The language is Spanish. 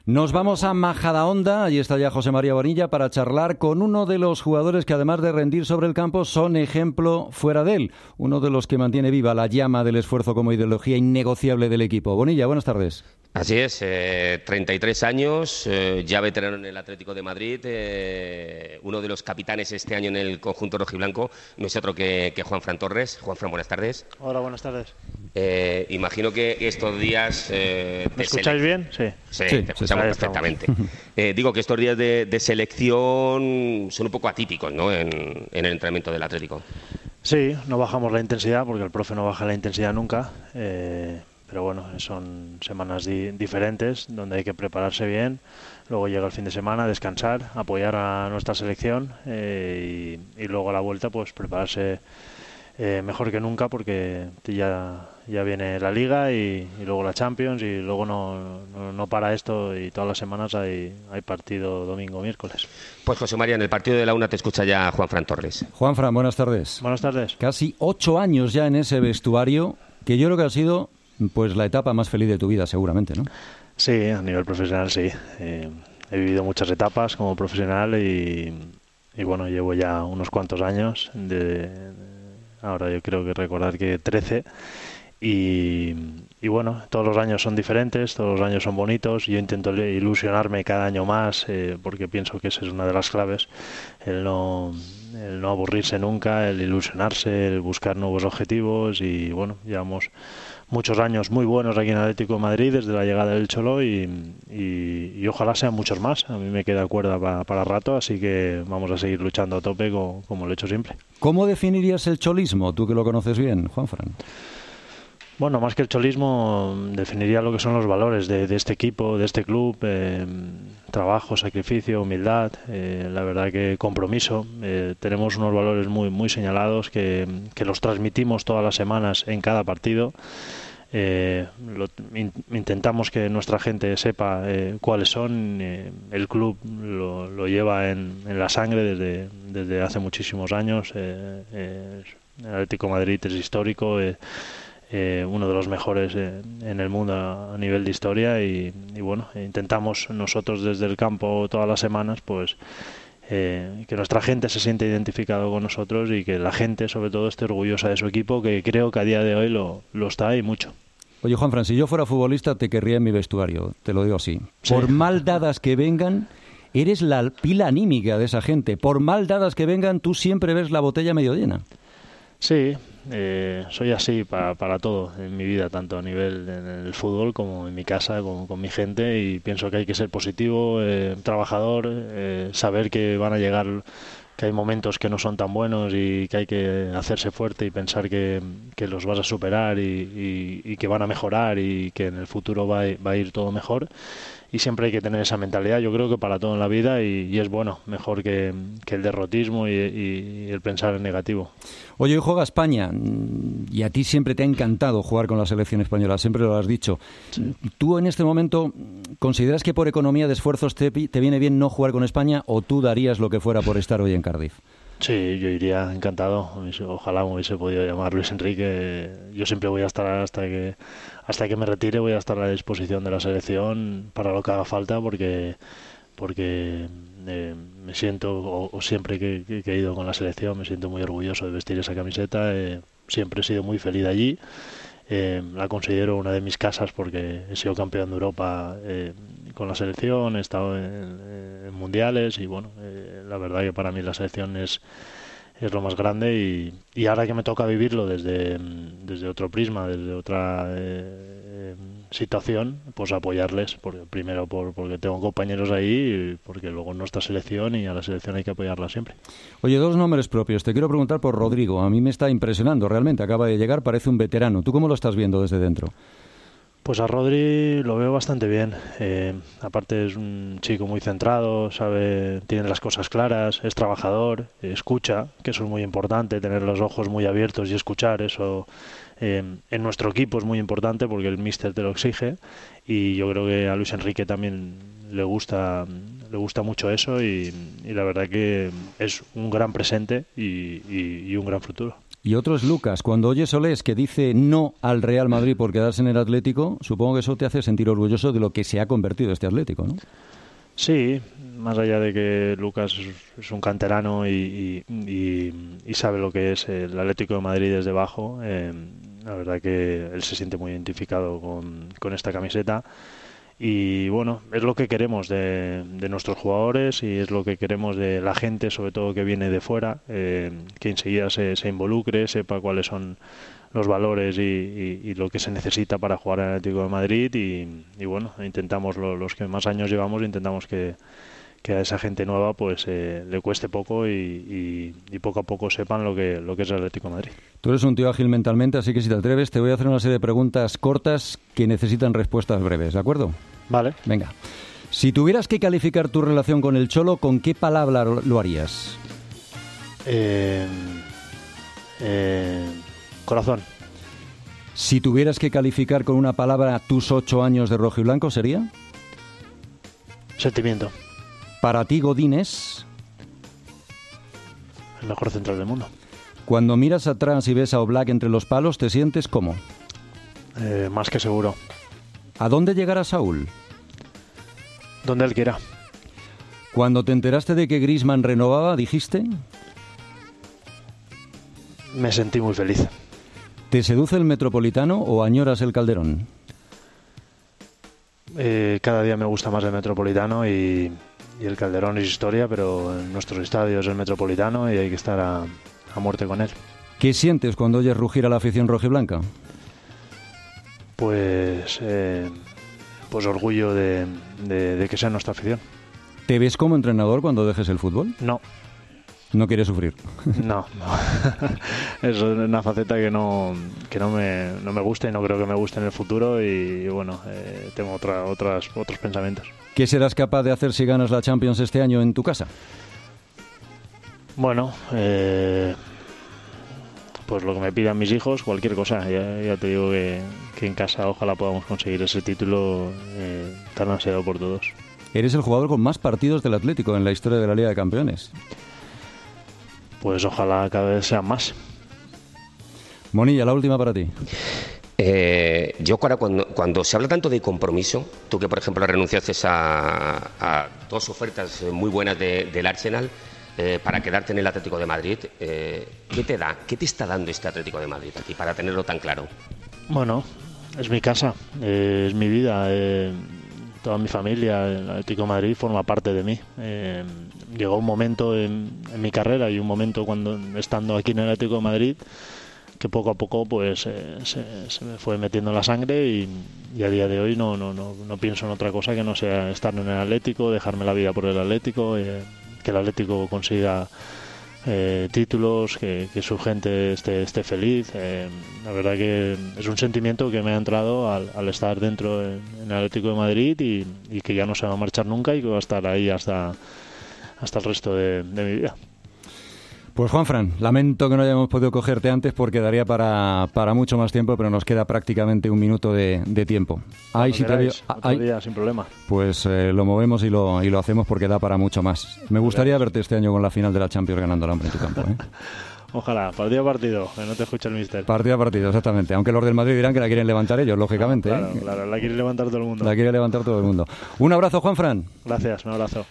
Nos vamos a Majadahonda, allí está ya José María Bonilla para charlar con uno de los jugadores que además de rendir sobre el campo son ejemplo fuera de él, uno de los que mantiene viva la llama del esfuerzo como ideología innegociable del equipo. Bonilla, buenas tardes. Así es, 33 años, ya veterano en el Atlético de Madrid, uno de los capitanes este año en el conjunto rojiblanco, no es otro que Juanfran Torres. Juanfran, buenas tardes. Hola, buenas tardes. Imagino que estos días... ¿Me escucháis bien? Sí, te escuchamos perfectamente. Digo que estos días de selección son un poco atípicos, ¿no?, en el entrenamiento del Atlético. Sí, no bajamos la intensidad porque el profe no baja la intensidad nunca. Pero bueno, son semanas diferentes donde hay que prepararse bien. Luego llega el fin de semana, descansar, apoyar a nuestra selección y luego a la vuelta pues prepararse mejor que nunca porque ya viene la Liga y luego la Champions y luego no para esto y todas las semanas hay partido domingo, miércoles. Pues José María, en el partido de la UNA te escucha ya Juanfran Torres. Juanfran, buenas tardes. Buenas tardes. Casi 8 años ya en ese vestuario que yo creo que ha sido... pues la etapa más feliz de tu vida, seguramente, ¿no? Sí, a nivel profesional sí. He vivido muchas etapas como profesional y bueno, llevo ya unos cuantos años. Ahora yo creo que recordar que 13. Y bueno, todos los años son diferentes, todos los años son bonitos. Yo intento ilusionarme cada año más porque pienso que esa es una de las claves. El no aburrirse nunca, el ilusionarse, el buscar nuevos objetivos y bueno, llevamos muchos años muy buenos aquí en Atlético de Madrid desde la llegada del Cholo y ojalá sean muchos más. A mí me queda cuerda para rato, así que vamos a seguir luchando a tope como lo he hecho siempre. ¿Cómo definirías el cholismo, tú que lo conoces bien, Juanfran? Bueno, más que el cholismo, definiría lo que son los valores de este equipo, de este club. Trabajo, sacrificio, humildad, la verdad que compromiso. Tenemos unos valores muy señalados que los transmitimos todas las semanas en cada partido. Intentamos que nuestra gente sepa cuáles son. El club lo lleva en la sangre desde hace muchísimos años. El Atlético de Madrid es histórico. Uno de los mejores en el mundo a nivel de historia y bueno, intentamos nosotros desde el campo todas las semanas pues que nuestra gente se siente identificado con nosotros y que la gente sobre todo esté orgullosa de su equipo, que creo que a día de hoy lo está y mucho. Oye, Juanfran, si yo fuera futbolista te querría en mi vestuario, te lo digo así. Sí. Por mal dadas que vengan, eres la pila anímica de esa gente. Por mal dadas que vengan, tú siempre ves la botella medio llena. Sí, soy así para todo en mi vida, tanto a nivel en el fútbol como en mi casa, con mi gente, y pienso que hay que ser positivo, trabajador, saber que van a llegar, que hay momentos que no son tan buenos y que hay que hacerse fuerte y pensar que los vas a superar y que van a mejorar y que en el futuro va a ir todo mejor. Y siempre hay que tener esa mentalidad, yo creo que para todo en la vida y es bueno, mejor que el derrotismo y el pensar en negativo. Oye, hoy juega España y a ti siempre te ha encantado jugar con la selección española, siempre lo has dicho. Sí. ¿Tú en este momento consideras que por economía de esfuerzos te viene bien no jugar con España o tú darías lo que fuera por estar hoy en Cardiff? Sí, yo iría encantado. Ojalá me hubiese podido llamar Luis Enrique. Yo siempre voy a estar hasta que me retire, voy a estar a la disposición de la selección para lo que haga falta porque me siento, o siempre que he ido con la selección, me siento muy orgulloso de vestir esa camiseta. Siempre he sido muy feliz allí. La considero una de mis casas porque he sido campeón de Europa con la selección, he estado en mundiales y bueno, la verdad que para mí la selección es lo más grande y ahora que me toca vivirlo desde otro prisma, desde otra situación, pues apoyarles, primero porque tengo compañeros ahí y porque luego nuestra selección y a la selección hay que apoyarla siempre. Oye, 2 nombres propios. Te quiero preguntar por Rodrigo. A mí me está impresionando realmente. Acaba de llegar, parece un veterano. ¿Tú cómo lo estás viendo desde dentro? Pues a Rodri lo veo bastante bien. Aparte es un chico muy centrado, tiene las cosas claras, es trabajador, escucha, que eso es muy importante, tener los ojos muy abiertos y escuchar. Eso en nuestro equipo es muy importante porque el míster te lo exige y yo creo que a Luis Enrique también le gusta mucho eso y la verdad que es un gran presente y un gran futuro. Y otro es Lucas. Cuando oyes Solés que dice no al Real Madrid por quedarse en el Atlético, supongo que eso te hace sentir orgulloso de lo que se ha convertido este Atlético, ¿no? Sí, más allá de que Lucas es un canterano y sabe lo que es el Atlético de Madrid desde abajo, la verdad que él se siente muy identificado con esta camiseta. Y bueno, es lo que queremos de nuestros jugadores y es lo que queremos de la gente, sobre todo que viene de fuera, que enseguida se involucre, sepa cuáles son los valores y lo que se necesita para jugar en el Atlético de Madrid. Y bueno, intentamos, los que más años llevamos, intentamos que a esa gente nueva pues le cueste poco y poco a poco sepan lo que es el Atlético de Madrid. Tú eres un tío ágil mentalmente, así que si te atreves te voy a hacer una serie de preguntas cortas que necesitan respuestas breves, ¿de acuerdo? Vale. Venga. Si tuvieras que calificar tu relación con el Cholo, ¿con qué palabra lo harías? Corazón. Si tuvieras que calificar con una palabra tus 8 años de rojo y blanco, ¿sería? Sentimiento. Para ti, Godín es... El mejor central del mundo. Cuando miras atrás y ves a Oblak entre los palos, ¿te sientes cómo? Más que seguro. ¿A dónde llegará Saúl? Donde él quiera. Cuando te enteraste de que Griezmann renovaba, ¿dijiste? Me sentí muy feliz. ¿Te seduce el Metropolitano o añoras el Calderón? Cada día me gusta más el Metropolitano y el Calderón es historia, pero en nuestros estadios es el Metropolitano y hay que estar a muerte con él. ¿Qué sientes cuando oyes rugir a la afición rojiblanca? Pues orgullo de que sea nuestra afición. ¿Te ves como entrenador cuando dejes el fútbol? No. ¿No quieres sufrir? No. Es una faceta que no me gusta y no creo que me guste en el futuro y bueno, tengo otros pensamientos. ¿Qué serás capaz de hacer si ganas la Champions este año en tu casa? Bueno, pues lo que me pidan mis hijos, cualquier cosa. Ya te digo que en casa ojalá podamos conseguir ese título tan ansiado por todos. Eres el jugador con más partidos del Atlético en la historia de la Liga de Campeones. Pues ojalá cada vez sean más. Monilla, la última para ti. Yo cuando se habla tanto de compromiso, tú que por ejemplo renunciaste a 2 ofertas muy buenas del Arsenal para quedarte en el Atlético de Madrid, ¿qué te está dando este Atlético de Madrid a ti para tenerlo tan claro? Bueno, es mi casa, es mi vida, toda mi familia, el Atlético de Madrid forma parte de mí. Llegó un momento en mi carrera y un momento cuando estando aquí en el Atlético de Madrid que poco a poco pues se me fue metiendo en la sangre y a día de hoy no pienso en otra cosa que no sea estar en el Atlético, dejarme la vida por el Atlético, que el Atlético consiga títulos, que su gente esté feliz. La verdad que es un sentimiento que me ha entrado al estar dentro en el Atlético de Madrid y que ya no se va a marchar nunca y que va a estar ahí hasta el resto de mi vida. Pues Juanfran, lamento que no hayamos podido cogerte antes porque daría para mucho más tiempo, pero nos queda prácticamente un minuto de tiempo. Otro día, sin problema. Pues lo movemos y lo hacemos porque da para mucho más. Me gustaría verte este año con la final de la Champions ganando el hambre en tu campo, ¿eh? Ojalá, partido a partido, que no te escuche el míster. Partido a partido, exactamente. Aunque los del Madrid dirán que la quieren levantar ellos, lógicamente. Claro, la quiere levantar todo el mundo. La quiere levantar todo el mundo. Un abrazo, Juanfran. Gracias, un abrazo.